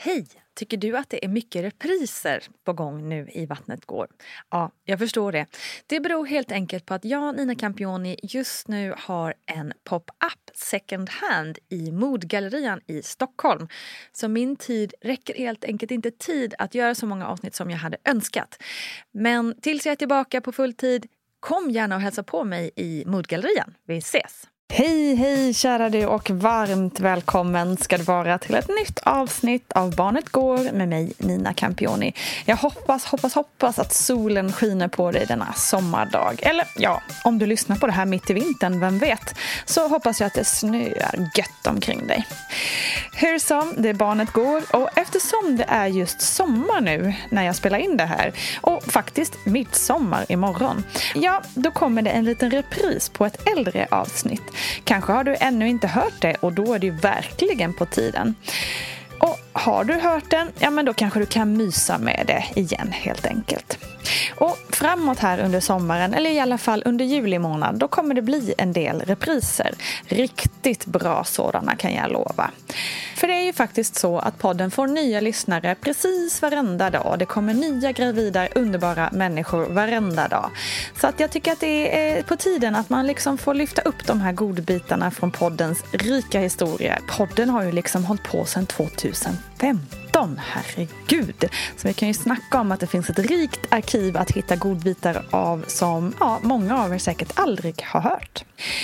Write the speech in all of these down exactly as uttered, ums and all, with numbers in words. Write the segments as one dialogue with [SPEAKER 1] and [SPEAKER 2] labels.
[SPEAKER 1] Hej! Tycker du att det är mycket repriser på gång nu i Vattnet går? Ja, jag förstår det. Det beror helt enkelt på att jag, Nina Campioni, just nu har en pop-up second hand i Modgallerian i Stockholm. Så min tid räcker helt enkelt inte tid att göra så många avsnitt som jag hade önskat. Men tills jag är tillbaka på full tid, kom gärna och hälsa på mig i Modgallerian. Vi ses! Hej, hej kära du och varmt välkommen ska du vara till ett nytt avsnitt av Barnet går med mig Nina Campioni. Jag hoppas, hoppas, hoppas att solen skiner på dig denna sommardag. Eller ja, om du lyssnar på det här mitt i vintern, vem vet, så hoppas jag att det snöar gött omkring dig. Hur som, det är Barnet går och eftersom det är just sommar nu när jag spelar in det här och faktiskt midsommar imorgon, ja, då kommer det en liten repris på ett äldre avsnitt. Kanske har du ännu inte hört det och då är det ju verkligen på tiden. Och har du hört den, ja men då kanske du kan mysa med det igen helt enkelt. Och framåt här under sommaren, eller i alla fall under juli månad, då kommer det bli en del repriser. Riktigt bra sådana kan jag lova. För det är ju faktiskt så att podden får nya lyssnare precis varenda dag. Det kommer nya gravida, underbara människor varenda dag. Så att jag tycker att det är på tiden att man liksom får lyfta upp de här godbitarna från poddens rika historia. Podden har ju liksom hållit på sedan tjugohundrafemton, herregud. Så vi kan ju snacka om att det finns ett rikt arkiv att hitta godbitar av som ja, många av er säkert aldrig har hört.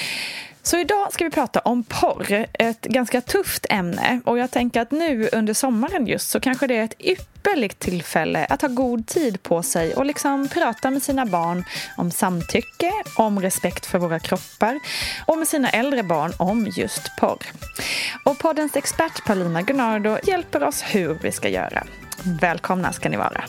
[SPEAKER 1] Så idag ska vi prata om porr, ett ganska tufft ämne och jag tänker att nu under sommaren just så kanske det är ett ypperligt tillfälle att ha god tid på sig och liksom prata med sina barn om samtycke, om respekt för våra kroppar och med sina äldre barn om just porr. Och poddens expert Paulina Gunnardo hjälper oss hur vi ska göra. Välkomna ska ni vara.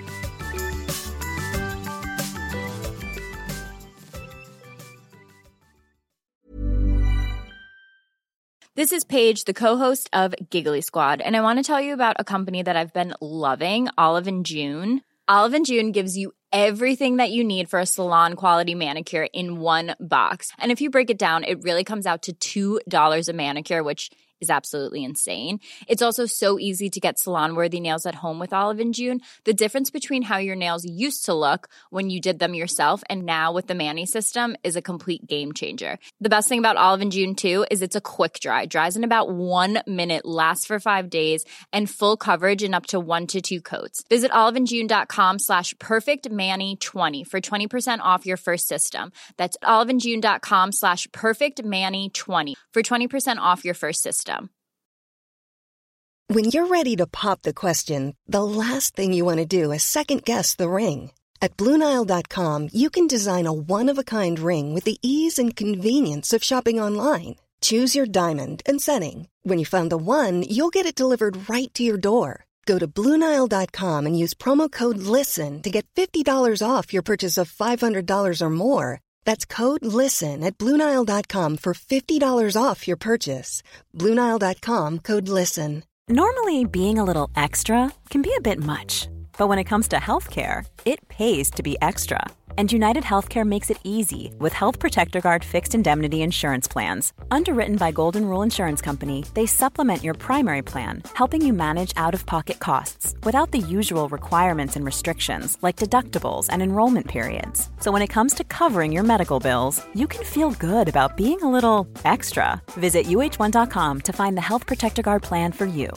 [SPEAKER 2] This is Paige, the co-host of Giggly Squad, and I want to tell you about a company that I've been loving, Olive and June. Olive and June gives you everything that you need for a salon-quality manicure in one box. And if you break it down, it really comes out to two dollars a manicure, which is absolutely insane. It's also so easy to get salon-worthy nails at home with Olive and June. The difference between how your nails used to look when you did them yourself and now with the Mani system is a complete game changer. The best thing about Olive and June too is it's a quick dry. Dries in about one minute, lasts for five days, and full coverage in up to one to two coats. Visit oliveandjune.com slash perfectmani20 for twenty percent off your first system. That's oliveandjune.com slash perfectmani20 for twenty percent off your first system.
[SPEAKER 3] When you're ready to pop the question, the last thing you want to do is second-guess the ring. At Blue Nile dot com, you can design a one-of-a-kind ring with the ease and convenience of shopping online. Choose your diamond and setting. When you find the one, you'll get it delivered right to your door. Go to Blue Nile dot com and use promo code LISTEN to get fifty dollars off your purchase of five hundred dollars or more. That's code LISTEN at Blue Nile dot com for fifty dollars off your purchase. Blue Nile dot com, code LISTEN.
[SPEAKER 4] Normally, being a little extra can be a bit much. But when it comes to healthcare, it pays to be extra. And United Healthcare makes it easy with Health Protector Guard fixed indemnity insurance plans. Underwritten by Golden Rule Insurance Company, they supplement your primary plan, helping you manage out-of-pocket costs without the usual requirements and restrictions like deductibles and enrollment periods. So when it comes to covering your medical bills, you can feel good about being a little extra. Visit U H one dot com to find the Health Protector Guard plan for you.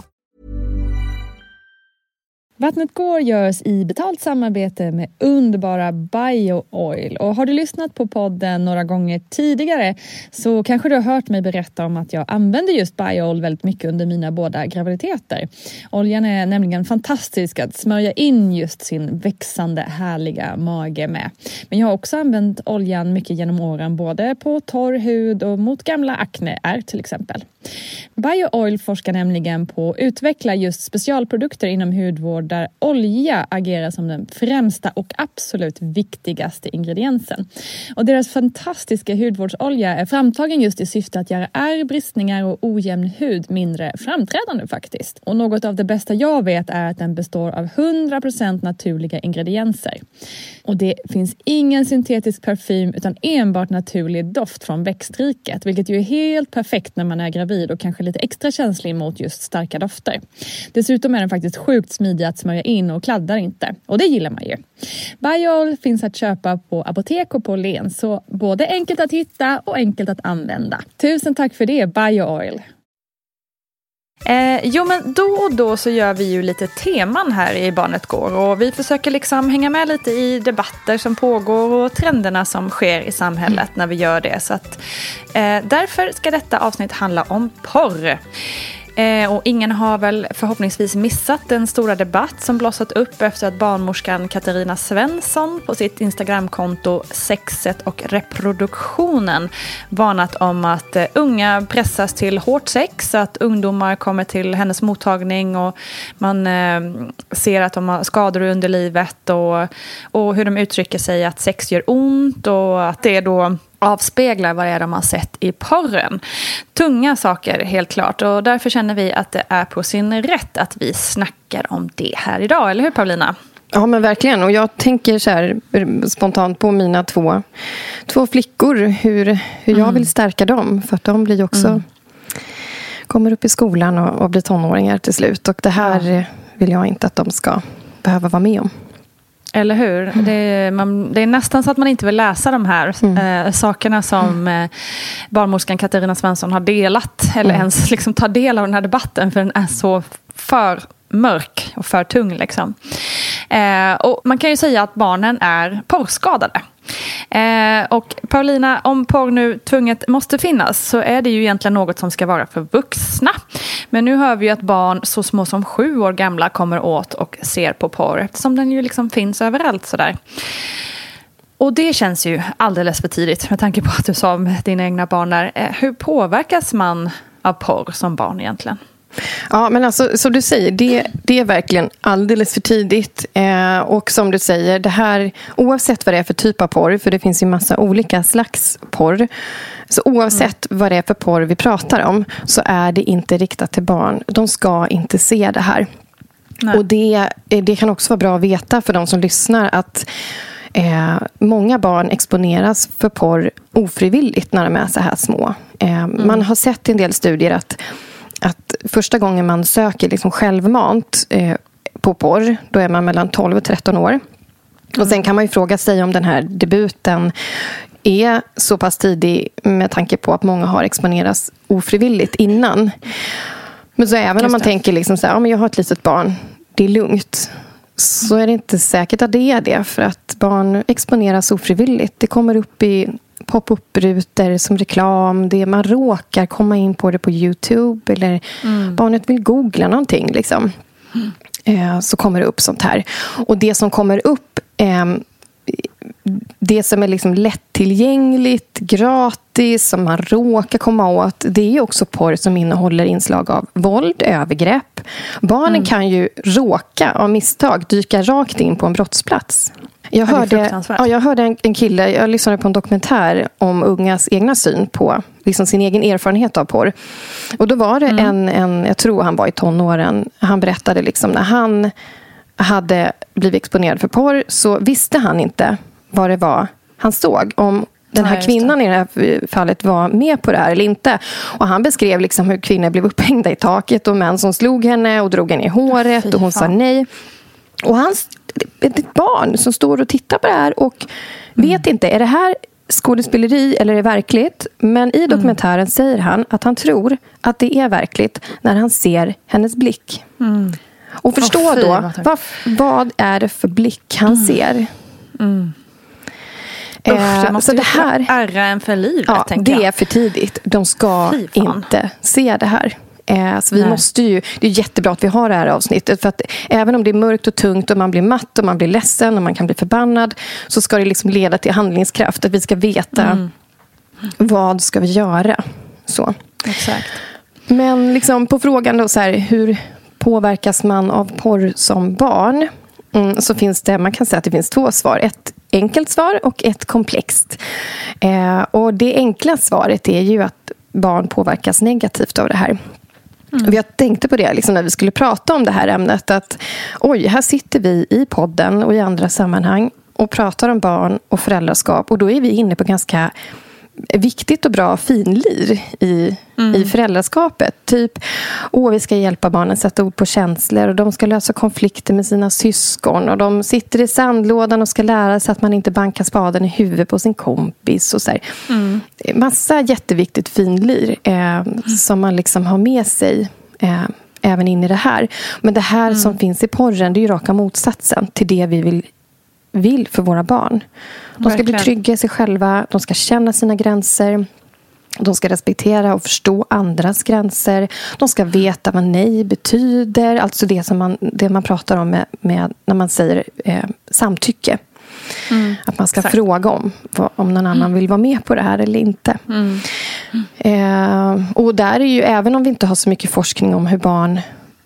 [SPEAKER 1] Vattnet går görs i betalt samarbete med underbara BioOil. Och har du lyssnat på podden några gånger tidigare så kanske du har hört mig berätta om att jag använder just BioOil väldigt mycket under mina båda graviditeter. Oljan är nämligen fantastisk att smörja in just sin växande härliga mage med. Men jag har också använt oljan mycket genom åren både på torr hud och mot gamla akneär till exempel. BioOil forskar nämligen på att utveckla just specialprodukter inom hudvård
[SPEAKER 5] där olja agerar som den främsta och absolut viktigaste ingrediensen. Och deras fantastiska hudvårdsolja är framtagen just i syfte att göra ärr, bristningar och ojämn hud mindre framträdande faktiskt. Och något av det bästa jag vet är att den består av hundra procent naturliga ingredienser. Och det finns ingen syntetisk parfym utan enbart naturlig doft från växtriket, vilket ju är helt perfekt när man är gravid och kanske lite extra känslig mot just starka dofter. Dessutom är den faktiskt sjukt smidig att smörja in och kladdar inte. Och det gillar man ju. Biol finns att köpa på apotek och på Len, så både enkelt att hitta och enkelt att använda. Tusen tack för det, Biooil.
[SPEAKER 1] Eh, jo men då och då så gör vi ju lite teman här i Barnet Går, och vi försöker liksom hänga med lite i debatter som pågår och trenderna som sker i samhället när vi gör det. Så att, eh, därför ska detta avsnitt handla om porr. Eh, och ingen har väl förhoppningsvis missat den stora debatt som blossat upp efter att barnmorskan Katarina Svensson på sitt Instagramkonto Sexet och reproduktionen varnat om att eh, unga pressas till hårt sex, att ungdomar kommer till hennes mottagning och man eh, ser att de har skador under livet och, och hur de uttrycker sig att sex gör ont och att det då avspeglar vad det är de har sett i porren. Tunga saker helt klart, och därför känner vi att det är på sin rätt att vi snackar om det här idag, eller hur Paulina?
[SPEAKER 6] Ja men verkligen, och jag tänker så här spontant på mina två, två flickor, hur, hur jag mm. vill stärka dem, för att de blir också mm. kommer upp i skolan och, och blir tonåringar till slut, och det här ja. vill jag inte att de ska behöva vara med om. Eller hur? Mm. Det, är, man, det är nästan så att man inte vill läsa de här mm. eh, sakerna som mm. eh, barnmorskan Katarina Svensson har delat. Eller mm. ens liksom ta del av den här debatten, för den är så för mörk och för tung. Liksom. Eh, och man kan ju säga att barnen är porrskadade. Eh, och Paulina, om porr nu tvunget måste finnas, så är det ju egentligen något som ska vara för vuxna. Men nu hör vi ju att barn så små som sju år gamla kommer åt och ser på porr, eftersom den ju liksom finns överallt sådär. Och det känns ju alldeles för tidigt med tanke på att du sa om dina egna barn där. Eh, hur påverkas man av porr som barn egentligen? Ja, men alltså som du säger, det, det är verkligen alldeles för tidigt. Eh, och som du säger, det här, oavsett vad det är för typ av porr, för det finns ju massa olika slags porr, så oavsett mm. vad det är för porr vi pratar om, så är det inte riktat till barn. De ska inte se det här. Nej. Och det, det kan också vara bra att veta för de som lyssnar att Eh, många barn exponeras för porr ofrivilligt när de är så här små. Eh, mm. Man har sett i en del studier att, att första gången man söker liksom självmant eh, på porr, då är man mellan tolv och tretton år. Mm. Och sen kan man ju fråga sig om den här debuten är så pass tidig med tanke på att många har exponerats ofrivilligt innan. Men så även Just om man det. tänker liksom så här, ja, men jag har ett litet barn, det är lugnt, så är det inte säkert att det är det, för att barn exponeras ofrivilligt. Det kommer upp i pop-up-rutor som reklam, det man råkar komma in på det på YouTube, eller mm. barnet vill googla någonting liksom. Mm. Eh, så kommer det upp sånt här. Och det som kommer upp, eh, det som är liksom lättillgängligt, gratis, som man råkar komma åt, det är ju också porr som innehåller inslag av våld, övergrepp. Barnen mm. kan ju råka av misstag dyka rakt in på en brottsplats. Jag hörde, ja, jag hörde en, en kille, jag lyssnade på en dokumentär om ungas egna syn på liksom sin egen erfarenhet av porr. Och då var det mm. en, en, jag tror han var i tonåren, han berättade liksom när han hade blivit exponerad för porr, så visste han inte vad det var han såg, om den här ja, kvinnan i det här fallet var med på det här eller inte. Och han beskrev liksom hur kvinnor blev upphängda i taket och män som slog henne och drog henne i håret. Fy och hon fan. sa nej. Och han, ett barn som står och tittar på det här och mm. vet inte, är det här skådespeleri eller är det verkligt? Men i dokumentären mm. säger han att han tror att det är verkligt när han ser hennes blick. Mm. Och förstå oh, då, vad, vad är det för blick han mm. ser? Mm.
[SPEAKER 1] Usch, det måste
[SPEAKER 6] så det här
[SPEAKER 1] ärra en för livet,
[SPEAKER 6] ja,
[SPEAKER 1] tänker
[SPEAKER 6] det
[SPEAKER 1] jag.
[SPEAKER 6] är för tidigt. De ska inte se det här. Eh, så vi Nej. måste ju, det är jättebra att vi har det här avsnittet, för att även om det är mörkt och tungt och man blir matt och man blir ledsen och man kan bli förbannad, så ska det liksom leda till handlingskraft, att vi ska veta mm. vad ska vi göra. Så.
[SPEAKER 1] Exakt.
[SPEAKER 6] Men liksom på frågan då så här, hur påverkas man av porr som barn? Mm, så finns det, man kan säga att det finns två svar. Ett enkelt svar och ett komplext. Eh, och det enkla svaret är ju att barn påverkas negativt av det här. Mm. Vi tänkte på det liksom, när vi skulle prata om det här ämnet. Att oj, här sitter vi i podden och i andra sammanhang och pratar om barn och föräldraskap. Och då är vi inne på ganska viktigt och bra finlir i, mm. i föräldraskapet. Typ, åh, vi ska hjälpa barnen sätta ord på känslor och de ska lösa konflikter med sina syskon och de sitter i sandlådan och ska lära sig att man inte bankar spaden i huvudet på sin kompis och så här. Mm. Massa jätteviktigt finlir eh, mm. som man liksom har med sig eh, även in i det här. Men det här mm. som finns i porren, det är ju raka motsatsen till det vi vill vill för våra barn. De ska Verkligen. bli trygga i sig själva. De ska känna sina gränser. De ska respektera och förstå andras gränser. De ska veta vad nej betyder. Alltså det som man, det man pratar om med, med när man säger eh, samtycke. Mm. Att man ska Exakt. fråga om om någon annan mm. vill vara med på det här eller inte. Mm. Mm. Eh, och där är ju, även om vi inte har så mycket forskning om hur barn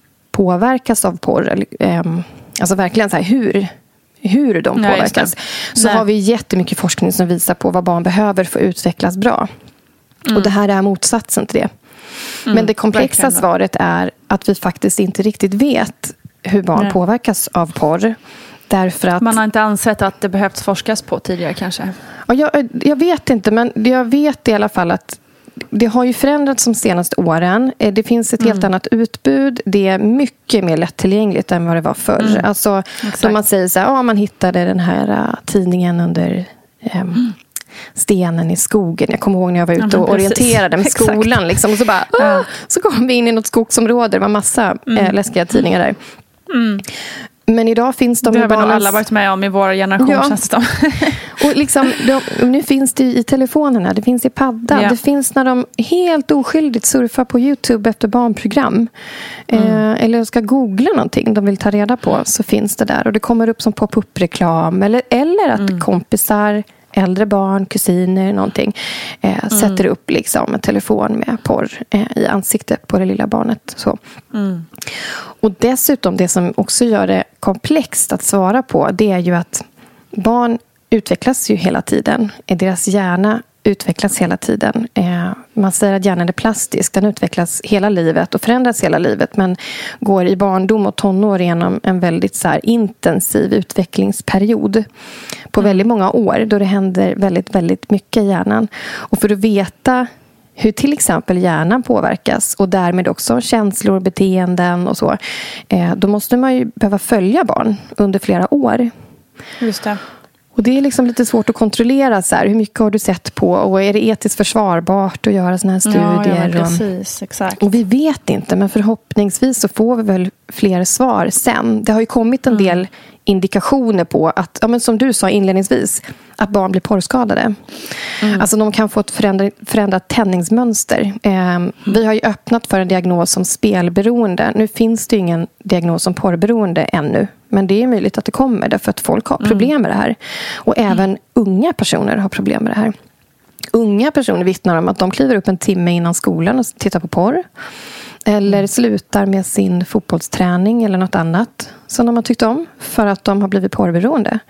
[SPEAKER 6] påverkas av porr. Eh, alltså verkligen så här, hur... hur de påverkas, ja, så Nej. har vi jättemycket forskning som visar på vad barn behöver för att utvecklas bra. Mm. Och det här är motsatsen till det. Mm, Men det komplexa verkligen. svaret är att vi faktiskt inte riktigt vet hur barn Nej. påverkas av porr. Därför att
[SPEAKER 5] man har inte ansett att det behövts forskas på tidigare kanske.
[SPEAKER 6] Ja, jag, jag vet inte, men jag vet i alla fall att det har ju förändrats de senaste åren. Det finns ett mm. helt annat utbud. Det är mycket mer lättillgängligt än vad det var förr. Mm. Alltså, då man säger så här, ja, man hittade den här uh, tidningen under um, mm. stenen i skogen. Jag kommer ihåg när jag var ute ja, och precis. orienterade med skolan. Liksom, och så bara, ja. så kom vi in i något skogsområde. Det var massa mm. äh, läskiga tidningar där. Mm. Men idag finns de...
[SPEAKER 5] Det har vi nog alla varit med om i vår generation. Ja.
[SPEAKER 6] Och liksom, de, nu finns det i telefonerna, det finns i paddan. Ja. Det finns när de helt oskyldigt surfar på YouTube efter barnprogram. Mm. Eh, eller ska googla någonting de vill ta reda på, så finns det där. Och det kommer upp som pop-up-reklam. Eller, eller att mm. kompisar, äldre barn, kusiner, någonting eh, mm. sätter upp liksom en telefon med porr eh, i ansiktet på det lilla barnet. Så. Mm. Och dessutom, det som också gör det komplext att svara på, det är ju att barn utvecklas ju hela tiden. Deras hjärna utvecklas hela tiden. Eh, man säger att hjärnan är plastisk. Den utvecklas hela livet och förändras hela livet. Men går i barndom och tonår genom en väldigt så här, intensiv utvecklingsperiod. På väldigt många år. Då det händer väldigt, väldigt mycket i hjärnan. Och för att veta hur till exempel hjärnan påverkas. Och därmed också känslor, beteenden och så. Eh, då måste man ju behöva följa barn under flera år.
[SPEAKER 5] Just det.
[SPEAKER 6] Och det är liksom lite svårt att kontrollera så här, hur mycket har du sett på och är det etiskt försvarbart att göra såna här studier?
[SPEAKER 5] Ja, ja, precis, exakt.
[SPEAKER 6] Och vi vet inte, men förhoppningsvis så får vi väl fler svar sen. Det har ju kommit en mm. del indikationer på att, ja, men som du sa inledningsvis, att barn blir porrskadade. Mm. Alltså de kan få ett förändrat, förändrat tändningsmönster. Eh, mm. Vi har ju öppnat för en diagnos som spelberoende. Nu finns det ju ingen diagnos som porrberoende ännu. Men det är möjligt att det kommer därför att folk har problem med det här. Och även mm. unga personer har problem med det här. Unga personer vittnar om att de kliver upp en timme innan skolan och tittar på porr. Eller slutar med sin fotbollsträning eller något annat som de har tyckt om. För att de har blivit porrberoende.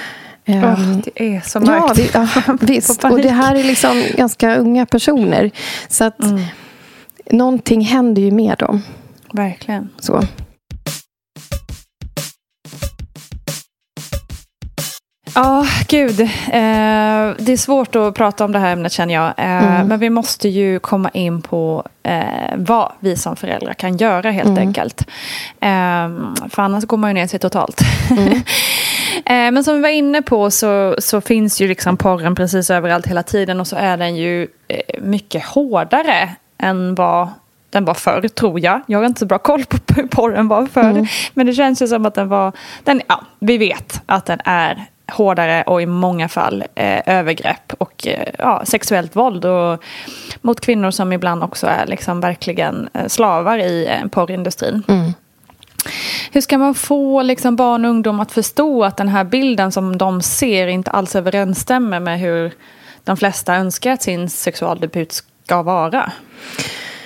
[SPEAKER 5] Oh, det är så mörkt.
[SPEAKER 6] Ja, vi, ja visst. Och det här är liksom ganska unga personer. Så att mm. någonting händer ju med dem.
[SPEAKER 5] Verkligen.
[SPEAKER 6] Så.
[SPEAKER 5] Ja, oh, gud. Eh, det är svårt att prata om det här ämnet, känner jag. Eh, mm. Men vi måste ju komma in på eh, vad vi som föräldrar kan göra helt mm. enkelt. Eh, för annars går man ju ner sig totalt. Mm. eh, men som vi var inne på så, så finns ju liksom porren precis överallt hela tiden. Och så är den ju eh, mycket hårdare än vad den var förr, tror jag. Jag har inte så bra koll på hur porren var förr. Mm. Men det känns ju som att den var... Den, ja, vi vet att den är hårdare och i många fall eh, övergrepp och eh, ja, sexuellt våld och mot kvinnor som ibland också är liksom verkligen eh, slavar i eh, porrindustrin. Mm. Hur ska man få liksom, barn och ungdom att förstå att den här bilden som de ser inte alls överensstämmer med hur de flesta önskar att sin sexualdebut ska vara?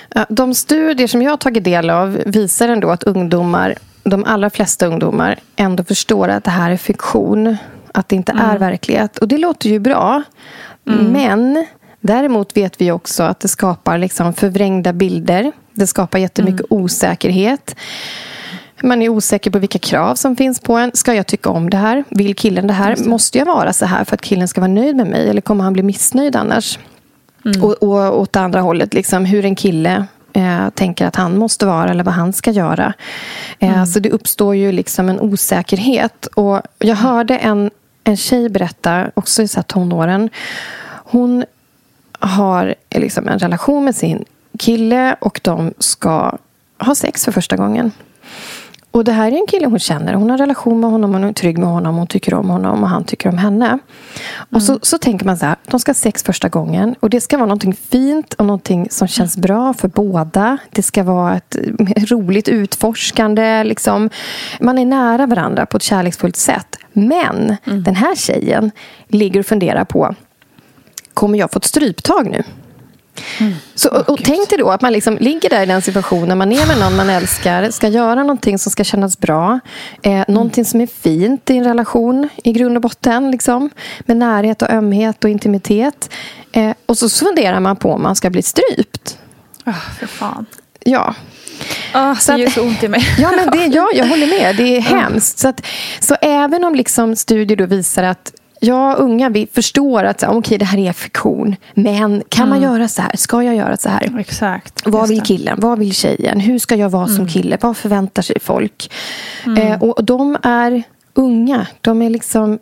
[SPEAKER 6] De studier som jag har tagit del av visar ändå att ungdomar, de allra flesta ungdomar, ändå förstår att det här är fiktion. Att det inte mm. är verklighet. Och det låter ju bra. Mm. Men däremot vet vi också att det skapar liksom förvrängda bilder. Det skapar jättemycket mm. osäkerhet. Man är osäker på vilka krav som finns på en. Ska jag tycka om det här? Vill killen det här? Måste jag vara så här för att killen ska vara nöjd med mig? Eller kommer han bli missnöjd annars? Mm. Och, och åt andra hållet, liksom, hur en kille eh, tänker att han måste vara eller vad han ska göra. Eh, mm. Så det uppstår ju liksom en osäkerhet. Och jag hörde en, en tjej berätta, också i så här tonåren. Hon har liksom en relation med sin kille och de ska ha sex för första gången. Och det här är en kille hon känner. Hon har en relation med honom, hon är trygg med honom, hon tycker om honom och han tycker om henne. Mm. Och så, så tänker man så här, de ska ha sex första gången. Och det ska vara någonting fint och någonting som känns bra för båda. Det ska vara ett roligt utforskande. Liksom. Man är nära varandra på ett kärleksfullt sätt. Men mm. den här tjejen ligger och funderar på, kommer jag få ett stryptag nu? Mm. Så, och, och tänk dig då att man liksom ligger där i den situationen, man är med någon man älskar, ska göra någonting som ska kännas bra, eh, mm. någonting som är fint i en relation i grund och botten liksom, med närhet och ömhet och intimitet, eh, och så funderar man på om man ska bli strypt.
[SPEAKER 1] Oh, för fan.
[SPEAKER 6] Ja.
[SPEAKER 1] Oh, så det gör så ont i mig.
[SPEAKER 6] Ja, men det, ja, jag håller med, det är hemskt. Så, att, så även om liksom studier då visar att ja, unga, vi förstår att okej, okay, det här är fiktion. Men kan mm. man göra så här? Ska jag göra så här?
[SPEAKER 1] Exakt.
[SPEAKER 6] Vad vill killen? Vad vill tjejen? Hur ska jag vara mm. som kille? Vad förväntar sig folk? Mm. Eh, och de är unga. De är liksom...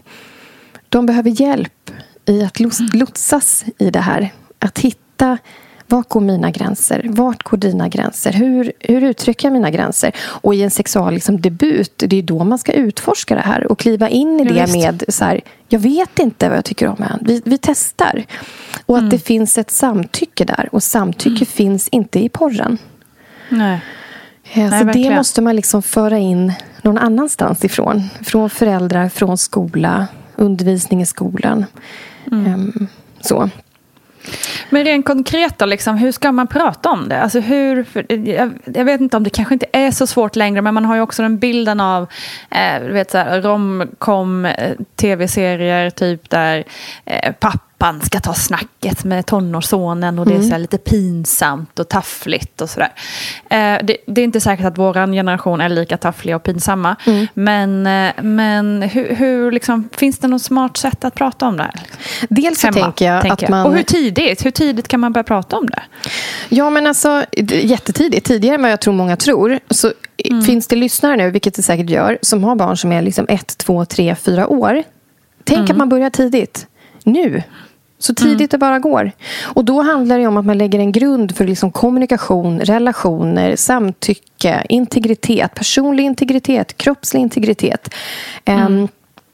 [SPEAKER 6] De behöver hjälp i att lotsas i det här. Att hitta... Vart går mina gränser? Vart går dina gränser? Hur, hur uttrycker jag mina gränser? Och i en sexual liksom, debut, det är då man ska utforska det här. Och kliva in i det ja, med så här, jag vet inte vad jag tycker om än. Vi, vi testar. Och att mm. det finns ett samtycke där. Och samtycke mm. finns inte i porren.
[SPEAKER 1] Nej.
[SPEAKER 6] Ja, Nej, så verkligen. Det måste man liksom föra in någon annanstans ifrån. Från föräldrar, från skola, undervisning i skolan. Mm. Um, så.
[SPEAKER 1] Men rent konkret då, liksom, hur ska man prata om det? Alltså hur, för, jag, jag vet inte om det kanske inte är så svårt längre, men man har ju också den bilden av eh, vet så här, romcom eh, tv-serier typ där eh, pappan ska ta snacket med tonårssonen och det är så här lite pinsamt och taffligt och sådär. Eh, det, det är inte säkert att våran generation är lika taffliga och pinsamma, mm. men, eh, men hur, hur liksom, finns det något smart sätt att prata om det här?
[SPEAKER 6] Dels så Hemma, tänker jag tänker att man...
[SPEAKER 1] Och hur tidigt? Hur tidigt kan man börja prata om det?
[SPEAKER 6] Ja, men alltså jättetidigt. Tidigare än vad jag tror många tror. Så mm. finns det lyssnare nu, vilket det säkert gör, som har barn som är liksom ett, två, tre, fyra år. Tänk mm. att man börjar tidigt. Nu. Så tidigt mm. det bara går. Och då handlar det om att man lägger en grund för liksom kommunikation, relationer, samtycke, integritet, personlig integritet, kroppslig integritet. Mm. Um,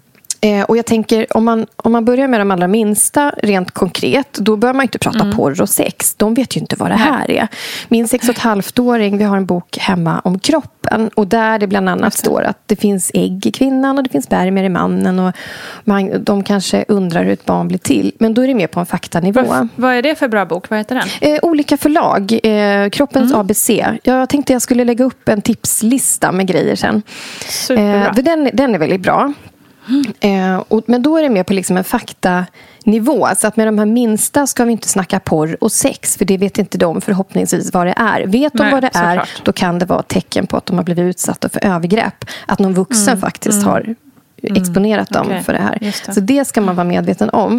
[SPEAKER 6] Eh, och jag tänker, om man, om man börjar med de allra minsta rent konkret, då bör man inte prata mm. porr och sex. De vet ju inte vad det här är. Min sex och ett halvt-åring, vi har en bok hemma om kroppen. Och där det bland annat står att det finns ägg i kvinnan och det finns spermier i mannen. Och man, de kanske undrar hur ett barn blir till. Men då är det mer på en faktanivå.
[SPEAKER 1] Vad, vad är det för bra bok? Vad heter den?
[SPEAKER 6] Eh, olika förlag. Eh, Kroppens mm. A B C. Jag tänkte jag skulle lägga upp en tipslista med grejer sen.
[SPEAKER 1] Superbra.
[SPEAKER 6] Eh, den, den är väldigt bra. Mm. Eh, och, men då är det mer på liksom en faktanivå. Så att med de här minsta ska vi inte snacka porr och sex. För det vet inte de förhoppningsvis vad det är. Vet de Nej, vad det är, klart. Då kan det vara ett tecken på att de har blivit utsatta för övergrepp. Att någon vuxen mm. faktiskt mm. har exponerat mm. dem okay. för det här. Det. Så det ska man vara medveten om.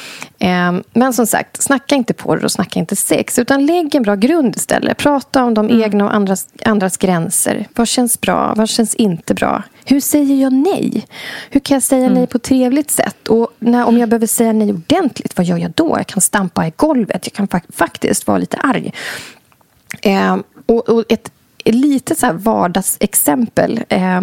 [SPEAKER 6] Eh, men som sagt, snacka inte porr och snacka inte sex. Utan lägg en bra grund istället. Prata om de mm. egna och andras, andras gränser. Vad känns bra? Vad känns inte bra? Hur säger jag nej? Hur kan jag säga mm. nej på ett trevligt sätt? Och när, om jag behöver säga nej ordentligt, vad gör jag då? Jag kan stampa i golvet. Jag kan fa- faktiskt vara lite arg. Eh, och, och ett, ett litet så här vardagsexempel eh,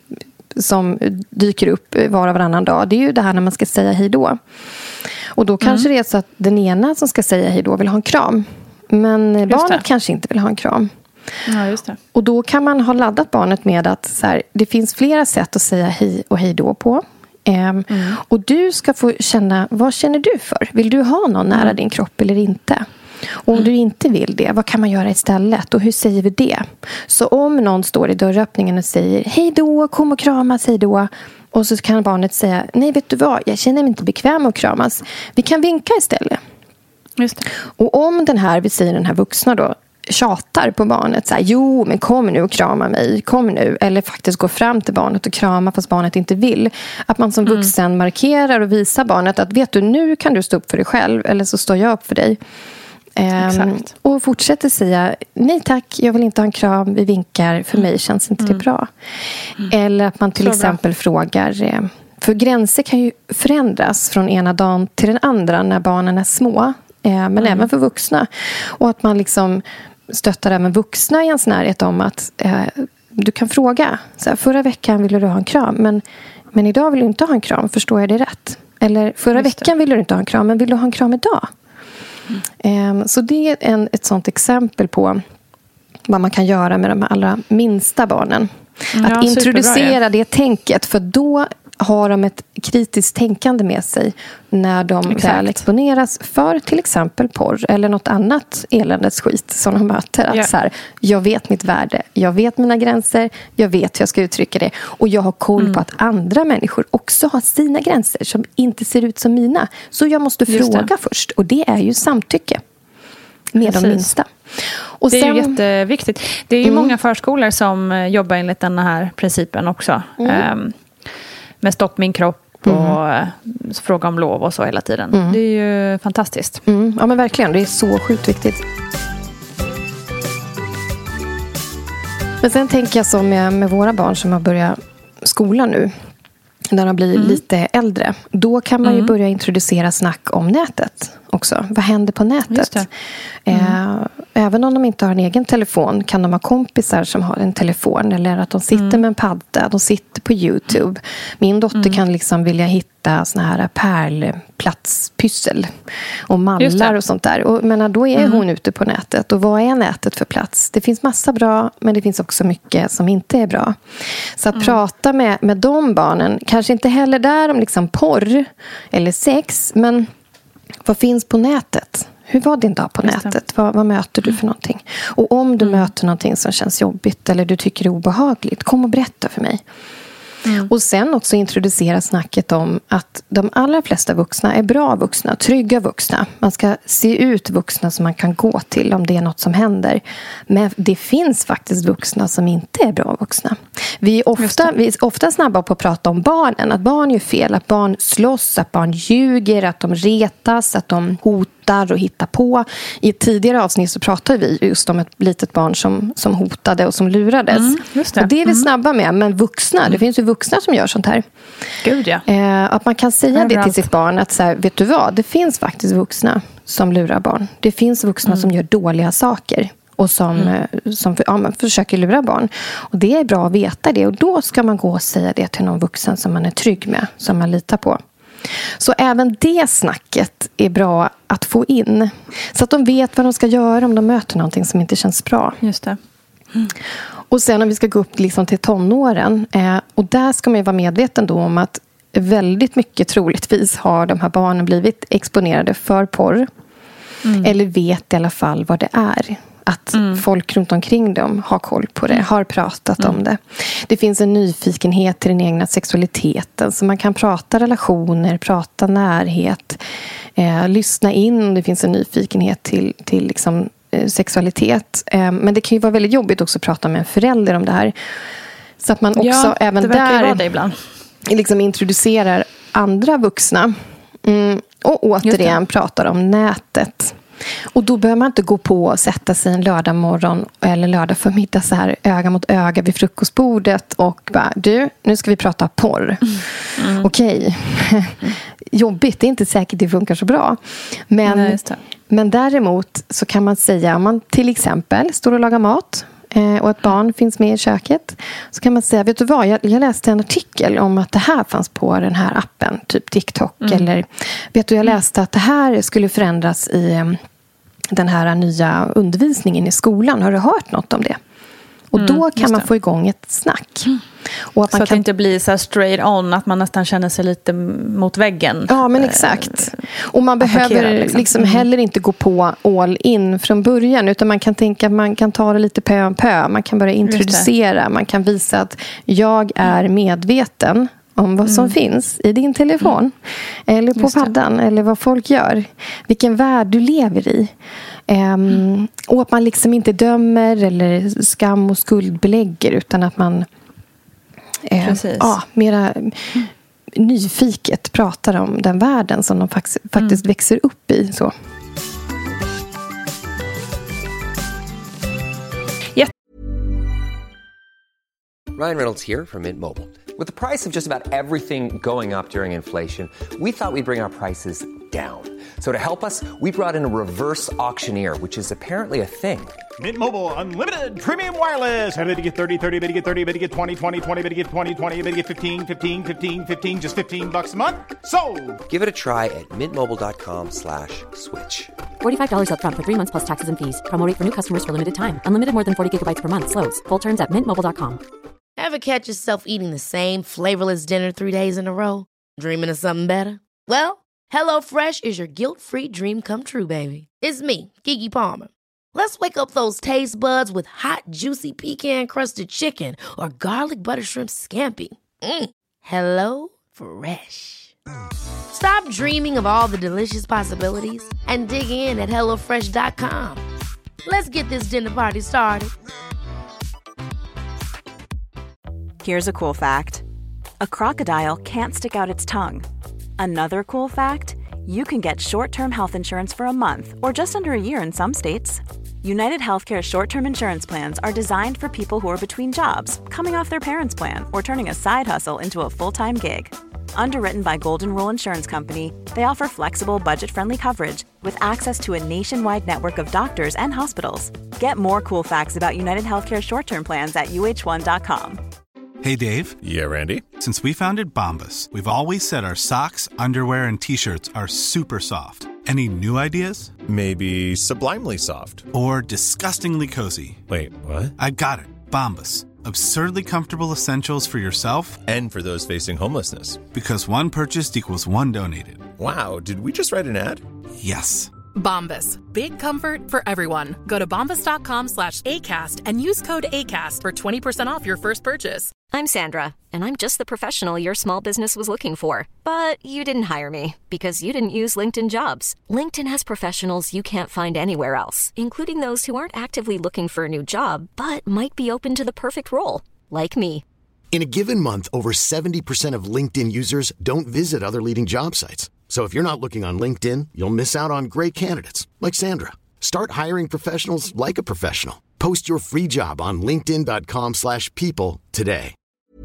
[SPEAKER 6] som dyker upp var och varannan dag, det är ju det här när man ska säga hej då. Och då kanske mm. det är så att den ena som ska säga hej då vill ha en kram. Men just barnet det. kanske inte vill ha en kram.
[SPEAKER 1] Ja, just det.
[SPEAKER 6] Och då kan man ha laddat barnet med att så här, det finns flera sätt att säga hej och hej då på. Ehm, mm. Och du ska få känna, vad känner du för? Vill du ha någon nära mm. din kropp eller inte? Och om du inte vill det, vad kan man göra istället? Och hur säger vi det? Så om någon står i dörröppningen och säger hej då, kom och kramas, hej då. Och så kan barnet säga, nej vet du vad, jag känner mig inte bekväm att kramas. Vi kan vinka istället.
[SPEAKER 5] Just det.
[SPEAKER 6] Och om den här, vi säger den här vuxna då, tjatar på barnet så här, jo men kom nu och krama mig, kom nu, eller faktiskt gå fram till barnet och krama fast barnet inte vill, att man som vuxen mm. markerar och visar barnet att vet du, nu kan du stå upp för dig själv eller så står jag upp för dig. Um, och fortsätter säga nej tack, jag vill inte ha en kram, vi vinkar, för mig känns inte mm. det bra. Mm. Eller att man till Så exempel bra. frågar, för gränser kan ju förändras från ena dagen till den andra när barnen är små, men mm. även för vuxna. Och att man liksom stöttar även vuxna i ens närhet om att eh, du kan fråga. Så här, förra veckan ville du ha en kram, men, men idag vill du inte ha en kram. Förstår jag det rätt? Eller förra veckan ville du inte ha en kram, men vill du ha en kram idag? Mm. Eh, så det är en, ett sånt exempel på vad man kan göra med de allra minsta barnen. Mm, att ja, introducera det tänket, för då har de ett kritiskt tänkande med sig när de Exakt. väl exponeras för till exempel porr eller något annat eländets skit som de möter. Att ja. så här, jag vet mitt värde, jag vet mina gränser, jag vet hur jag ska uttrycka det, och jag har koll mm. på att andra människor också har sina gränser som inte ser ut som mina. Så jag måste Just fråga det. först, och det är ju samtycke med Precis. de minsta. Och
[SPEAKER 5] det
[SPEAKER 6] sen,
[SPEAKER 5] är ju jätteviktigt. Det är ju mm. många förskolor som jobbar enligt den här principen också. Mm. Um, med stopp min kropp och mm. fråga om lov och så hela tiden. Mm. Det är ju fantastiskt.
[SPEAKER 6] Mm. Ja men verkligen, det är så sjukt viktigt. Men sen tänker jag så med, med våra barn som har börjat skolan nu, när de blir mm. lite äldre, då kan man ju mm. börja introducera snack om nätet också. Vad händer på nätet? Mm. Eh, även om de inte har en egen telefon kan de ha kompisar som har en telefon, eller att de sitter mm. med en padda, de sitter på YouTube. Min dotter mm. kan liksom vilja hitta såna här pärlplatspyssel och mallar och sånt där. Och, men då är mm. hon ute på nätet. Och vad är nätet för plats? Det finns massa bra, men det finns också mycket som inte är bra. Så att mm. prata med, med de barnen, kanske inte heller där om liksom porr eller sex, men vad finns på nätet? Hur var din dag på nätet? Vad, vad möter du för någonting? Och om du mm. möter någonting som känns jobbigt eller du tycker är obehagligt, kom och berätta för mig. Mm. Och sen också introducera snacket om att de allra flesta vuxna är bra vuxna, trygga vuxna. Man ska se ut vuxna som man kan gå till om det är något som händer. Men det finns faktiskt vuxna som inte är bra vuxna. Vi är ofta, vi är ofta snabba på att prata om barnen, att barn gör fel, att barn slåss, att barn ljuger, att de retas, att de hotar och hittar på. I ett tidigare avsnitt så pratade vi just om ett litet barn som, som hotade och som lurades. Mm, just det. Och det är vi mm. snabba med, men vuxna, mm. det finns ju vuxna som gör sånt här.
[SPEAKER 5] Gud, ja.
[SPEAKER 6] Eh, att man kan säga det till sitt barn att så här, vet du vad, det finns faktiskt vuxna som lurar barn. Det finns vuxna mm. som gör dåliga saker och som, mm. som ja, man försöker lura barn. Och det är bra att veta det, och då ska man gå och säga det till någon vuxen som man är trygg med, som man litar på. Så även det snacket är bra att få in, så att de vet vad de ska göra om de möter någonting som inte känns bra.
[SPEAKER 5] Just det. Mm.
[SPEAKER 6] Och sen om vi ska gå upp liksom till tonåren, eh, och där ska man ju vara medveten då om att väldigt mycket troligtvis har de här barnen blivit exponerade för porr. Mm. Eller vet i alla fall vad det är. Att mm. folk runt omkring dem har koll på det, har pratat mm. om det. Det finns en nyfikenhet till den egna sexualiteten, så man kan prata relationer, prata närhet, eh, lyssna in. Det finns en nyfikenhet till, till liksom, eh, sexualitet. Eh, men det kan ju vara väldigt jobbigt också att prata med en förälder om det här. Så att man också
[SPEAKER 5] ja,
[SPEAKER 6] även där liksom introducerar andra vuxna. Mm, och återigen pratar om nätet. Och då behöver man inte gå på och sätta sig en lördag morgon eller lördag förmiddag så här öga mot öga vid frukostbordet och bara, du, nu ska vi prata porr. Mm. Mm. Okej. Mm. Jobbigt, det är inte säkert det funkar så bra. Men, Nej, men däremot så kan man säga, om man till exempel står och lagar mat och ett barn finns med i köket, så kan man säga, vet du vad, jag, jag läste en artikel om att det här fanns på den här appen, typ TikTok, mm. eller vet du, jag läste att det här skulle förändras i den här nya undervisningen i skolan. Har du hört något om det? Och mm, då kan man få igång ett snack. Mm.
[SPEAKER 5] Och att man så kan... att det inte blir så här straight on, att man nästan känner sig lite mot väggen.
[SPEAKER 6] Ja, men exakt. Och man behöver liksom, liksom heller inte gå på all in från början, utan man kan tänka att man kan ta det lite pö om pö. Man kan börja introducera, man kan visa att jag är medveten om vad som mm. finns i din telefon mm. eller på paddan, eller vad folk gör, vilken värld du lever i. Um, mm. Och att man liksom inte dömer eller skam- och skuldbelägger, utan att man eh, ja, mera mm. nyfiket pratar om den världen som de faktiskt, faktiskt mm. växer upp i. Så.
[SPEAKER 7] Ryan Reynolds here from Mint Mobile. With the price of just about everything going up during inflation, we thought we'd bring our prices down. So to help us, we brought in a reverse auctioneer, which is apparently a thing.
[SPEAKER 8] Mint Mobile Unlimited Premium Wireless. How to get thirty, thirty, how to get thirty, how to get twenty, twenty, twenty, how to get twenty, twenty, how to get fifteen, fifteen, fifteen, fifteen, just fifteen bucks a month? Sold!
[SPEAKER 7] Give it a try at mintmobile.com slash switch.
[SPEAKER 9] forty-five dollars up front for three months plus taxes and fees. Promo rate for new customers for limited time. Unlimited more than forty gigabytes per month. Slows full terms at mint mobile dot com.
[SPEAKER 10] Ever catch yourself eating the same flavorless dinner three days in a row? Dreaming of something better? Well, HelloFresh is your guilt-free dream come true, baby. It's me, Keke Palmer. Let's wake up those taste buds with hot, juicy pecan-crusted chicken or garlic butter shrimp scampi. Mm. Hello Fresh. Stop dreaming of all the delicious possibilities and dig in at hello fresh dot com. Let's get this dinner party started.
[SPEAKER 4] Here's a cool fact. A crocodile can't stick out its tongue. Another cool fact, you can get short-term health insurance for a month or just under a year in some states. United Healthcare short-term insurance plans are designed for people who are between jobs, coming off their parents' plan, or turning a side hustle into a full-time gig. Underwritten by Golden Rule Insurance Company, they offer flexible, budget-friendly coverage with access to a nationwide network of doctors and hospitals. Get more cool facts about United Healthcare short-term plans at U H one dot com.
[SPEAKER 11] Hey, Dave.
[SPEAKER 12] Yeah, Randy?
[SPEAKER 11] Since we founded Bombas, we've always said our socks, underwear, and T-shirts are super soft. Any new ideas?
[SPEAKER 12] Maybe sublimely soft.
[SPEAKER 11] Or disgustingly cozy.
[SPEAKER 12] Wait, what?
[SPEAKER 11] I got it. Bombas. Absurdly comfortable essentials for yourself
[SPEAKER 12] and for those facing homelessness.
[SPEAKER 11] Because one purchased equals one donated.
[SPEAKER 12] Wow, did we just write an ad?
[SPEAKER 11] Yes.
[SPEAKER 13] Bombas. Big comfort for everyone. Go to bombas.com slash ACAST and use code ACAST for twenty percent off your first purchase.
[SPEAKER 14] I'm Sandra, and I'm just the professional your small business was looking for. But you didn't hire me because you didn't use LinkedIn Jobs. LinkedIn has professionals you can't find anywhere else, including those who aren't actively looking for a new job, but might be open to the perfect role, like me.
[SPEAKER 15] In a given month, over seventy percent of LinkedIn users don't visit other leading job sites. So if you're not looking on LinkedIn, you'll miss out on great candidates like Sandra. Start hiring professionals like a professional. Post your free job on linkedin dot com slash people today.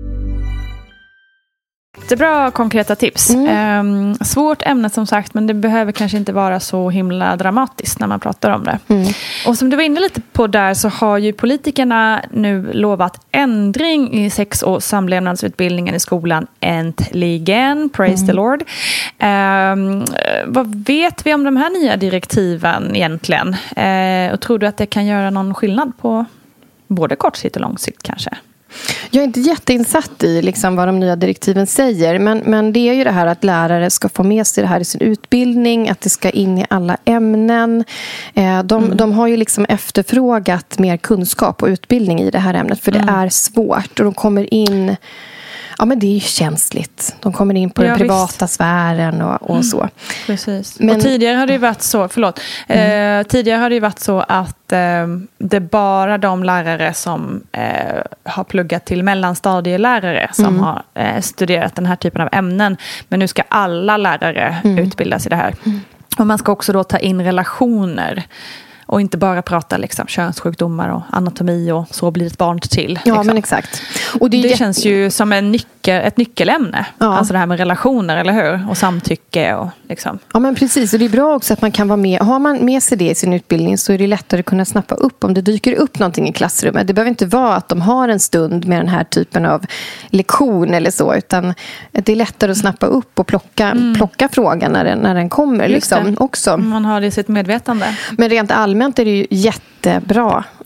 [SPEAKER 5] Det är bra konkreta tips. Mm. Um, svårt ämne som sagt, men det behöver kanske inte vara så himla dramatiskt när man pratar om det. Mm. Och som du var inne lite på där, så har ju politikerna nu lovat ändring i sex- och samlevnadsutbildningen i skolan äntligen. Praise mm. the Lord. Um, vad vet vi om de här nya direktiven egentligen? Uh, och tror du att det kan göra någon skillnad på både kort sikt och lång sikt kanske?
[SPEAKER 6] Jag är inte jätteinsatt i liksom vad de nya direktiven säger, men, men det är ju det här att lärare ska få med sig det här i sin utbildning, att det ska in i alla ämnen. Eh, de, mm. de har ju liksom efterfrågat mer kunskap och utbildning i det här ämnet, för det mm. är svårt och de kommer in... Ja, men det är ju känsligt. De kommer in på ja, den privata visst. sfären och, och mm. så.
[SPEAKER 5] Precis. Men, och tidigare har det ju varit så, förlåt. Mm. Eh, tidigare har det ju varit så att eh, det är bara de lärare som eh, har pluggat till mellanstadielärare som mm. har eh, studerat den här typen av ämnen. Men nu ska alla lärare mm. utbildas i det här. Mm. Och man ska också då ta in relationer. Och inte bara prata liksom, könssjukdomar och anatomi och så blir ett barn till. Liksom.
[SPEAKER 6] Ja, men exakt. Och det
[SPEAKER 5] det
[SPEAKER 6] jätte...
[SPEAKER 5] känns ju som en nyckel, ett nyckelämne. Ja. Alltså det här med relationer, eller hur? Och samtycke och liksom.
[SPEAKER 6] Ja, men precis. Och det är bra också att man kan vara med. Har man med sig det i sin utbildning så är det lättare att kunna snappa upp om det dyker upp någonting i klassrummet. Det behöver inte vara att de har en stund med den här typen av lektion eller så. Utan det är lättare att snappa upp och plocka, mm. plocka frågan när den, när den kommer. Liksom, också.
[SPEAKER 5] Man har det i sitt medvetande.
[SPEAKER 6] Men rent allmänt är det ju jättebra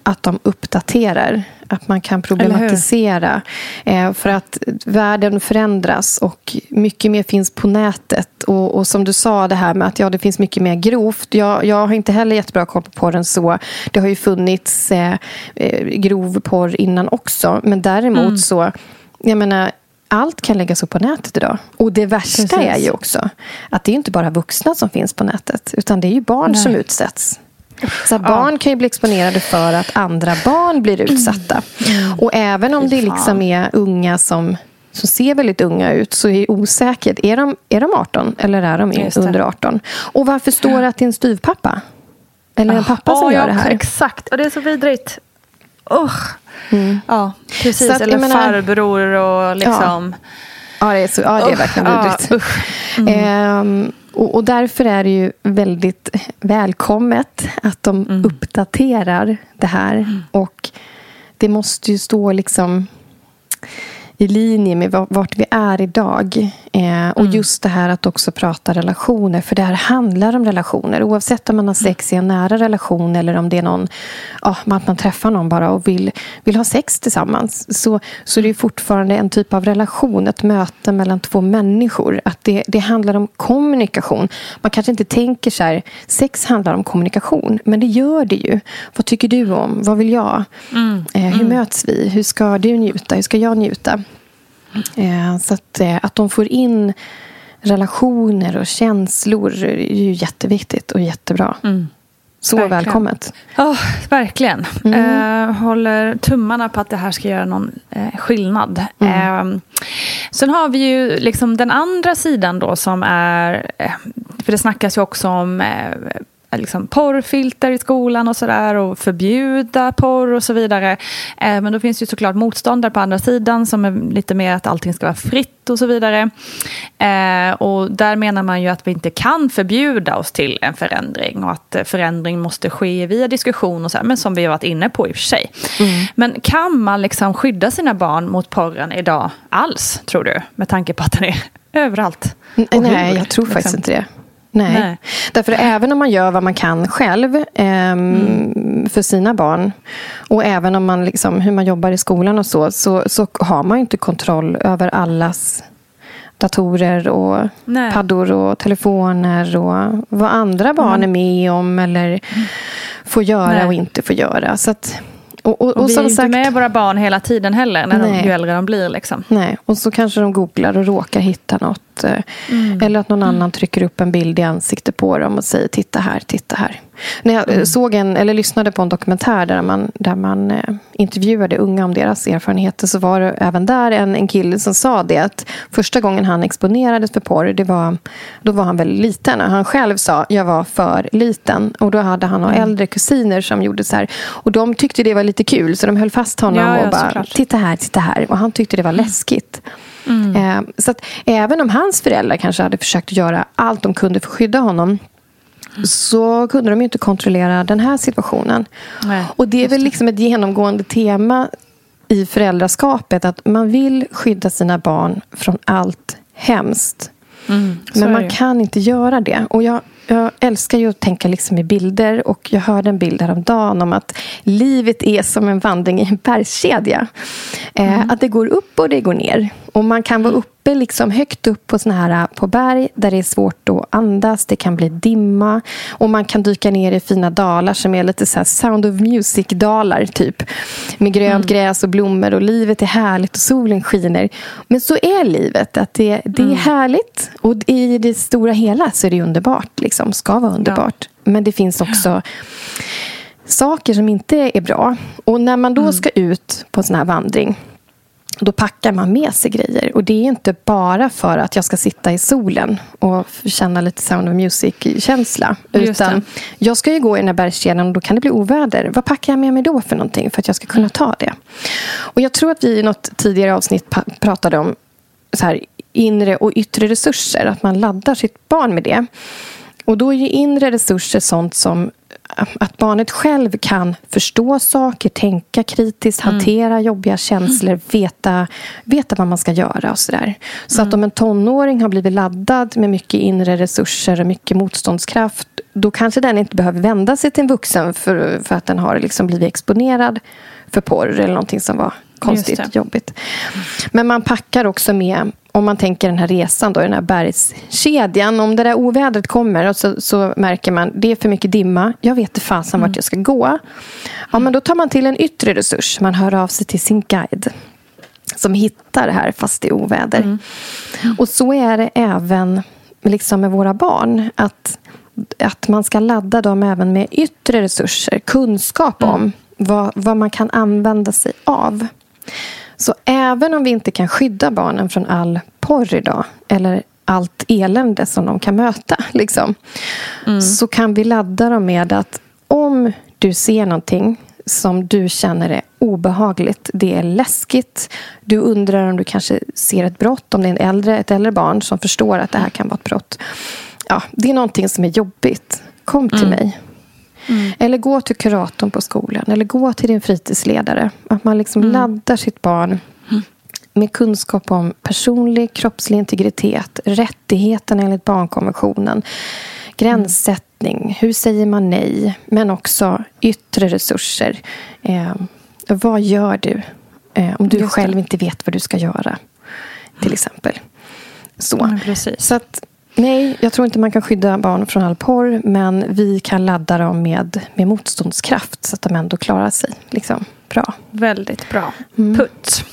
[SPEAKER 6] att de uppdaterar. Att man kan problematisera. Eh, för att världen förändras och mycket mer finns på nätet. Och, och som du sa det här med att ja, det finns mycket mer grovt. Jag, jag har inte heller jättebra koll på porren så. Det har ju funnits eh, grov porr innan också. Men däremot mm. så, jag menar, allt kan läggas upp på nätet idag. Och det värsta Precis. är ju också att det är inte bara vuxna som finns på nätet. Utan det är ju barn Nej. som utsätts. Så att barn ja. kan ju bli exponerade för att andra barn blir utsatta. Mm. Och även om det liksom är unga som, som ser väldigt unga ut så är det osäkert. Är de, är de arton eller är de under arton? Och varför står det att det är en styvpappa? Eller en pappa oh, som oh, gör det här?
[SPEAKER 1] Exakt, och det är så vidrigt. Oh.
[SPEAKER 6] Mm.
[SPEAKER 1] Ja, precis. Att, eller menar, farbror och liksom...
[SPEAKER 6] Ja, ja det är, så, ja, det är verkligen vidrigt. Uh, mm. ehm, Och, och därför är det ju väldigt välkommet att de mm. uppdaterar det här. Mm. Och det måste ju stå liksom i linje med vart vi är idag. Eh, och mm. just det här att också prata relationer. För det här handlar om relationer. Oavsett om man har sex i en nära relation eller om det är någon, ja, att man träffar någon bara och vill, vill ha sex tillsammans. Så, så det är fortfarande en typ av relation. Ett möte mellan två människor. Att det, det handlar om kommunikation. Man kanske inte tänker så här, sex handlar om kommunikation. Men det gör det ju. Vad tycker du om? Vad vill jag? Mm. Eh, hur mm. möts vi? Hur ska du njuta? Hur ska jag njuta? Eh, så att, eh, att de får in relationer och känslor är ju jätteviktigt och jätterbra. Mm. Så verkligen. Välkommet.
[SPEAKER 1] Ja, oh, verkligen. Mm. Eh, håller tummarna på att det här ska göra någon eh, skillnad. Mm. Eh, sen har vi ju liksom den andra sidan då som är, eh, för det snackas ju också om eh, liksom porrfilter i skolan och sådär och förbjuda porr och så vidare. Eh, men då finns ju såklart motståndare på andra sidan som är lite mer att allting ska vara fritt och så vidare. Eh, och där menar man ju att vi inte kan förbjuda oss till en förändring och att förändring måste ske via diskussion och så här, men som vi har varit inne på i och för sig. Mm. Men kan man liksom skydda sina barn mot porren idag alls, tror du? Med tanke på att den är överallt.
[SPEAKER 6] Nej, hur, jag tror liksom. faktiskt inte det. Nej. Nej, därför även om man gör vad man kan själv eh, mm. för sina barn och även om man liksom, hur man jobbar i skolan och så, så, så har man ju inte kontroll över allas datorer och Nej. paddor och telefoner och vad andra barn mm. är med om eller får göra Nej. och inte får göra. Så att, och, och, och,
[SPEAKER 1] och vi
[SPEAKER 6] som
[SPEAKER 1] är inte
[SPEAKER 6] sagt,
[SPEAKER 1] med våra barn hela tiden heller när de, ju äldre de blir. Liksom.
[SPEAKER 6] Nej, och så kanske de googlar och råkar hitta något. Mm. Eller att någon mm. annan trycker upp en bild i ansiktet på dem och säger titta här, titta här. När jag mm. såg en, eller lyssnade på en dokumentär där man, där man eh, intervjuade unga om deras erfarenheter så var det även där en, en kille som sa det att första gången han exponerades för porr, det var, då var han väldigt liten. Han själv sa, jag var för liten. Och då hade han några mm. äldre kusiner som gjorde så här. Och de tyckte det var lite kul så de höll fast honom ja, ja, och bara, såklart. titta här, titta här. Och han tyckte det var mm. läskigt. Mm. Eh, så att även om hans föräldrar kanske hade försökt göra allt de kunde för att skydda honom mm. så kunde de ju inte kontrollera den här situationen. Nej, och det är väl liksom ett genomgående tema i föräldraskapet att man vill skydda sina barn från allt hemskt. Mm, men man kan inte göra det. Och jag, jag älskar ju att tänka liksom i bilder. Och jag hörde en bild häromdagen om att livet är som en vandring i en bergskedja. Mm. Eh, att det går upp och det går ner. Och man kan vara uppe liksom högt upp på såna här på berg där det är svårt att andas. Det kan bli dimma. Och man kan dyka ner i fina dalar som är lite så här Sound of Music-dalar typ. Med grönt mm. gräs och blommor. Och livet är härligt och solen skiner. Men så är livet. Att det, det är mm. härligt. Och i det stora hela så är det underbart. Liksom, ska vara underbart. Ja. Men det finns också saker som inte är bra. Och när man då mm. ska ut på sån här vandring, då packar man med sig grejer. Och det är inte bara för att jag ska sitta i solen och känna lite Sound of Music-känsla. Utan jag ska ju gå i den här bergskedjan och då kan det bli oväder. Vad packar jag med mig då för någonting för att jag ska kunna ta det? Och jag tror att vi i något tidigare avsnitt pa- pratade om så här, inre och yttre resurser. Att man laddar sitt barn med det. Och då är ju inre resurser sånt som att barnet själv kan förstå saker, tänka kritiskt, mm. hantera jobbiga känslor, veta, veta vad man ska göra och sådär. Så mm. att om en tonåring har blivit laddad med mycket inre resurser och mycket motståndskraft då kanske den inte behöver vända sig till en vuxen för, för att den har liksom blivit exponerad för porr eller någonting som var konstigt, jobbigt. Men man packar också med, om man tänker den här resan då, den här bergskedjan, om det där ovädret kommer och så, så märker man, det är för mycket dimma, jag vet inte fasen mm. vart jag ska gå. Ja, men då tar man till en yttre resurs, man hör av sig till sin guide som hittar det här fast det är oväder. Mm. Mm. Och så är det även liksom med våra barn, att, att man ska ladda dem även med yttre resurser, kunskap om mm. vad, vad man kan använda sig av. Så även om vi inte kan skydda barnen från all porr idag, eller allt elände som de kan möta, liksom, mm. så kan vi ladda dem med att om du ser någonting som du känner är obehagligt, det är läskigt, du undrar om du kanske ser ett brott, om det är en äldre, ett äldre barn som förstår att det här kan vara ett brott. Ja, det är någonting som är jobbigt. Kom till mm. mig. Mm. Eller gå till kuratorn på skolan. Eller gå till din fritidsledare. Att man liksom mm. laddar sitt barn mm. med kunskap om personlig, kroppslig integritet, rättigheten enligt barnkonventionen, gränssättning, mm. hur säger man nej, men också yttre resurser. Eh, vad gör du eh, om du Just själv det. inte vet vad du ska göra, till exempel. Så,
[SPEAKER 1] ja, precis.
[SPEAKER 6] Så att nej, jag tror inte man kan skydda barn från all porr, men vi kan ladda dem med, med motståndskraft så att de ändå klarar sig liksom bra.
[SPEAKER 1] Väldigt bra. Mm. Putt.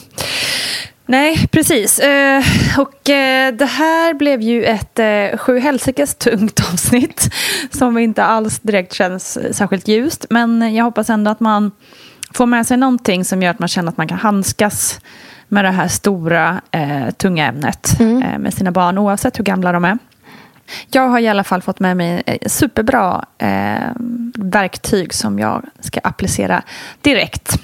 [SPEAKER 1] Nej, precis. Eh, och eh, det här blev ju ett eh, sju helsikes tungt avsnitt som inte alls direkt känns särskilt ljust. Men jag hoppas ändå att man får med sig någonting som gör att man känner att man kan handskas med det här stora, eh, tunga ämnet mm. eh, med sina barn, oavsett hur gamla de är. Jag har i alla fall fått med mig superbra eh, verktyg som jag ska applicera direkt.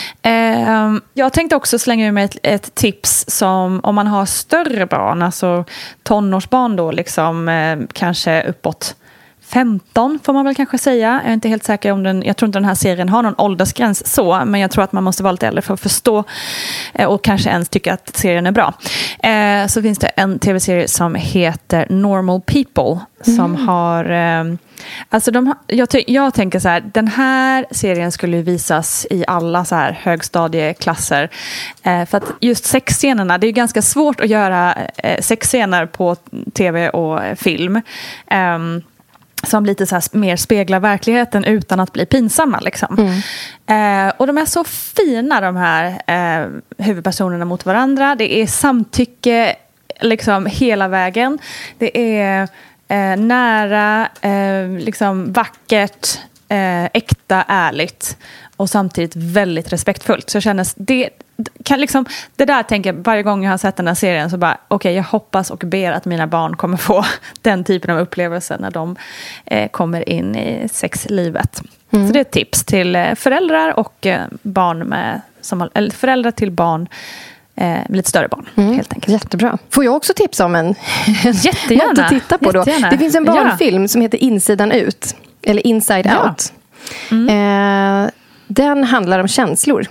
[SPEAKER 1] Eh, jag tänkte också slänga med ett, ett tips som om man har större barn, alltså tonårsbarn då, liksom, eh, kanske uppåt femton får man väl kanske säga. Jag är inte helt säker om den, jag tror inte den här serien har någon åldersgräns så, men jag tror att man måste vara lite äldre för att förstå eh, och kanske ens tycka att serien är bra. Eh, så finns det en tv-serie som heter Normal People som mm. har eh, alltså de, jag, jag tänker så här, den här serien skulle visas i alla så här högstadieklasser eh, för att just sexscenerna, det är ganska svårt att göra eh, sexscener på tv och film. Eh, som lite så här mer speglar verkligheten utan att bli pinsamma liksom. Mm. Eh, och de är så fina, de här eh, huvudpersonerna mot varandra. Det är samtycke liksom hela vägen. Det är eh, nära, eh, liksom vackert, eh, äkta, ärligt och samtidigt väldigt respektfullt. Så känns det kan liksom, det där tänker jag varje gång jag har sett den här serien, så bara okej, okay, jag hoppas och ber att mina barn kommer få den typen av upplevelser när de eh, kommer in i sexlivet. Mm. Så det är ett tips till eh, föräldrar och eh, barn med som, eller föräldrar till barn eh, med lite större barn, mm. helt enkelt.
[SPEAKER 6] Jättebra. Får jag också tips om en
[SPEAKER 1] Jättegärna.
[SPEAKER 6] något att titta på då? Det finns en barnfilm ja. som heter Insidan ut eller Inside ja. Out. Mm. Eh, den handlar om känslor.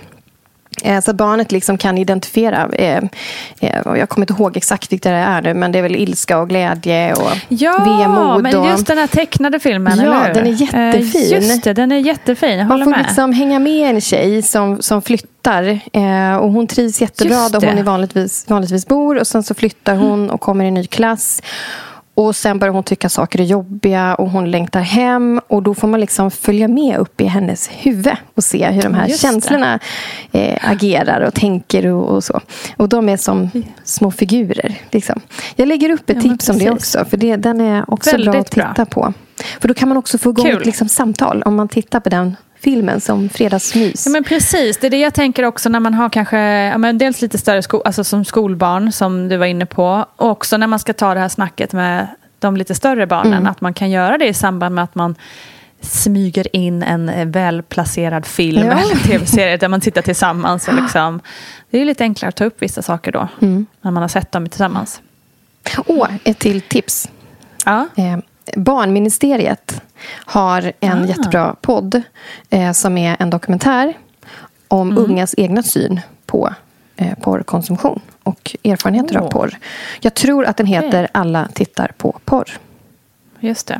[SPEAKER 6] Så barnet liksom kan identifiera, eh, eh, jag kommer inte ihåg exakt vilket det är nu, men det är väl ilska och glädje och
[SPEAKER 1] ja,
[SPEAKER 6] vemod.
[SPEAKER 1] Men just den här tecknade filmen,
[SPEAKER 6] ja,
[SPEAKER 1] eller hur?
[SPEAKER 6] Den är jättefin.
[SPEAKER 1] Eh, just det, den är jättefin, jag håller
[SPEAKER 6] Man får
[SPEAKER 1] med.
[SPEAKER 6] liksom hänga med en tjej som, som flyttar eh, och hon trivs jättebra där hon är vanligtvis, vanligtvis bor, och sen så flyttar hon mm. och kommer i en ny klass. Och sen börjar hon tycka saker är jobbiga och hon längtar hem. Och då får man liksom följa med upp i hennes huvud och se hur de här Just känslorna eh, agerar och tänker och, och så. Och de är som små figurer. Liksom. Jag lägger upp ett ja, tips om det också. För det, den är också bra att titta bra. på. För då kan man också få igång ett liksom, samtal om man tittar på den filmen som fredagsmys.
[SPEAKER 1] Ja, men precis, det är det jag tänker också när man har kanske ja, men dels lite större sko- alltså som skolbarn som du var inne på, och också när man ska ta det här snacket med de lite större barnen, mm. att man kan göra det i samband med att man smyger in en välplacerad film ja. eller tv-serie där man tittar tillsammans och liksom, det är lite enklare att ta upp vissa saker då mm. när man har sett dem tillsammans.
[SPEAKER 6] Åh, ett till tips.
[SPEAKER 1] Ja.
[SPEAKER 6] Eh, Barnministeriet har en ah. jättebra podd eh, som är en dokumentär om mm. ungas egna syn på eh, porrkonsumtion och erfarenheter oh. av porr. Jag tror att den heter okay. Alla tittar på porr.
[SPEAKER 1] Just det.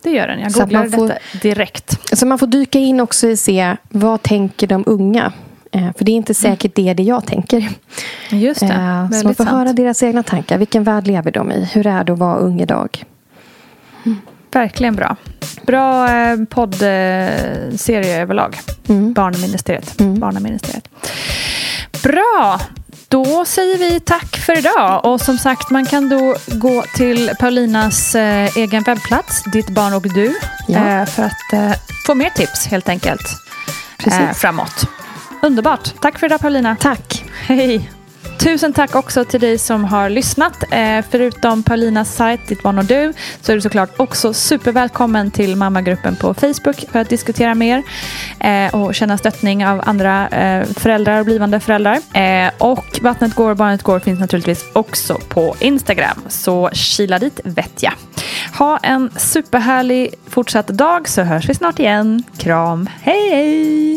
[SPEAKER 5] det gör den. Jag
[SPEAKER 6] Så att
[SPEAKER 5] googlar
[SPEAKER 6] man får-
[SPEAKER 5] detta direkt.
[SPEAKER 6] Så man får dyka in också och se vad tänker de unga. Eh, för det är inte säkert det, det jag tänker.
[SPEAKER 5] Just det,
[SPEAKER 6] Eh, så man
[SPEAKER 5] väldigt
[SPEAKER 6] får
[SPEAKER 5] sant.
[SPEAKER 6] höra deras egna tankar. Vilken värld lever de i? Hur är det att vara ung idag?
[SPEAKER 5] Verkligen bra. Bra eh, poddserie överlag.
[SPEAKER 6] Mm.
[SPEAKER 5] Barnministeriet. Barnministeriet. Bra! Då säger vi tack för idag. Och som sagt, man kan då gå till Paulinas eh, egen webbplats, Ditt barn och du,
[SPEAKER 6] Ja.
[SPEAKER 5] eh, för att eh, få mer tips helt enkelt
[SPEAKER 6] Precis.
[SPEAKER 5] eh, framåt. Underbart. Tack för idag, Paulina.
[SPEAKER 6] Tack.
[SPEAKER 5] Hej. Tusen tack också till dig som har lyssnat. Eh, förutom Paulinas sajt, Ditt barn och du, så är du såklart också supervälkommen till mammagruppen på Facebook för att diskutera mer eh, och känna stöttning av andra eh, föräldrar och blivande föräldrar. Eh, och Vattnet går, barnet går finns naturligtvis också på Instagram. Så kila dit, vet jag. Ha en superhärlig fortsatt dag, så hörs vi snart igen. Kram. Hej, hej!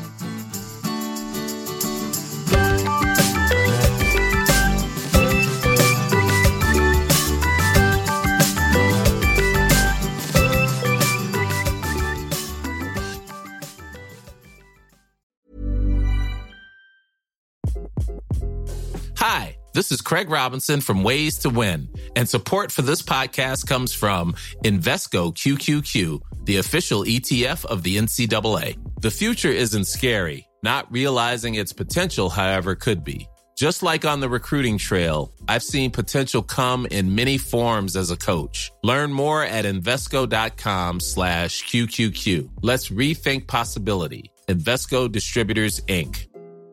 [SPEAKER 16] Hi, this is Craig Robinson from Ways to Win, and support for this podcast comes from Invesco Q Q Q, the official E T F of the N C double A. The future isn't scary. Not realizing its potential, however, could be. Just like on the recruiting trail, I've seen potential come in many forms as a coach. Learn more at Invesco.com slash QQQ. Let's rethink possibility. Invesco Distributors, Incorporated.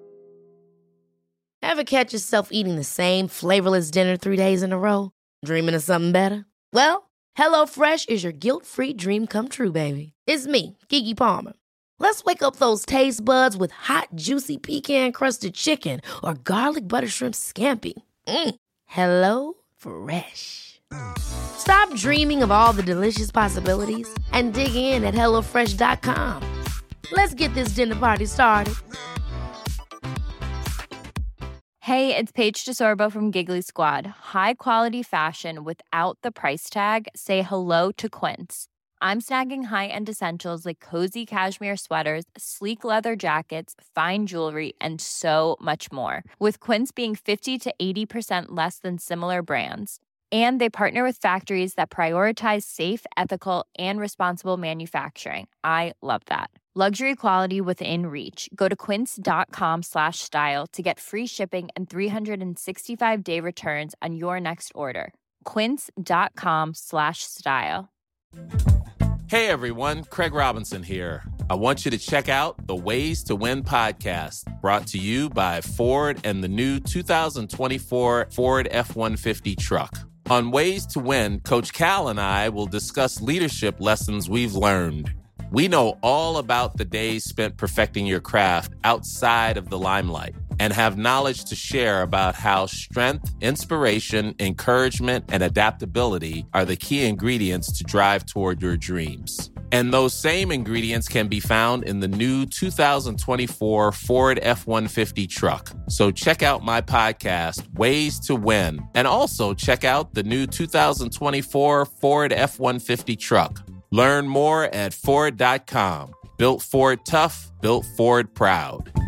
[SPEAKER 10] Ever catch yourself eating the same flavorless dinner three days in a row? Dreaming of something better? Well, HelloFresh is your guilt-free dream come true, baby. It's me, Keke Palmer. Let's wake up those taste buds with hot, juicy pecan-crusted chicken or garlic butter shrimp scampi. Mm. Hello Fresh. Stop dreaming of all the delicious possibilities and dig in at hello fresh dot com. Let's get this dinner party started.
[SPEAKER 2] Hey, it's Paige DeSorbo from Giggly Squad. High quality fashion without the price tag. Say hello to Quince. I'm snagging high-end essentials like cozy cashmere sweaters, sleek leather jackets, fine jewelry, and so much more. With Quince being fifty to eighty percent less than similar brands. And they partner with factories that prioritize safe, ethical, and responsible manufacturing. I love that. Luxury quality within reach. Go to quince.com slash style to get free shipping and three sixty-five day returns on your next order. Quince.com slash style.
[SPEAKER 16] Hey everyone, Craig Robinson here. I want you to check out the Ways to Win podcast, brought to you by Ford and the new two thousand twenty-four Ford F one fifty truck. On Ways to Win, Coach Cal and I will discuss leadership lessons we've learned. We know all about the days spent perfecting your craft outside of the limelight and have knowledge to share about how strength, inspiration, encouragement, and adaptability are the key ingredients to drive toward your dreams. And those same ingredients can be found in the new two thousand twenty-four Ford F one fifty truck. So check out my podcast, Ways to Win, and also check out the new two thousand twenty-four Ford F one fifty truck. Learn more at Ford dot com. Built Ford tough, built Ford proud.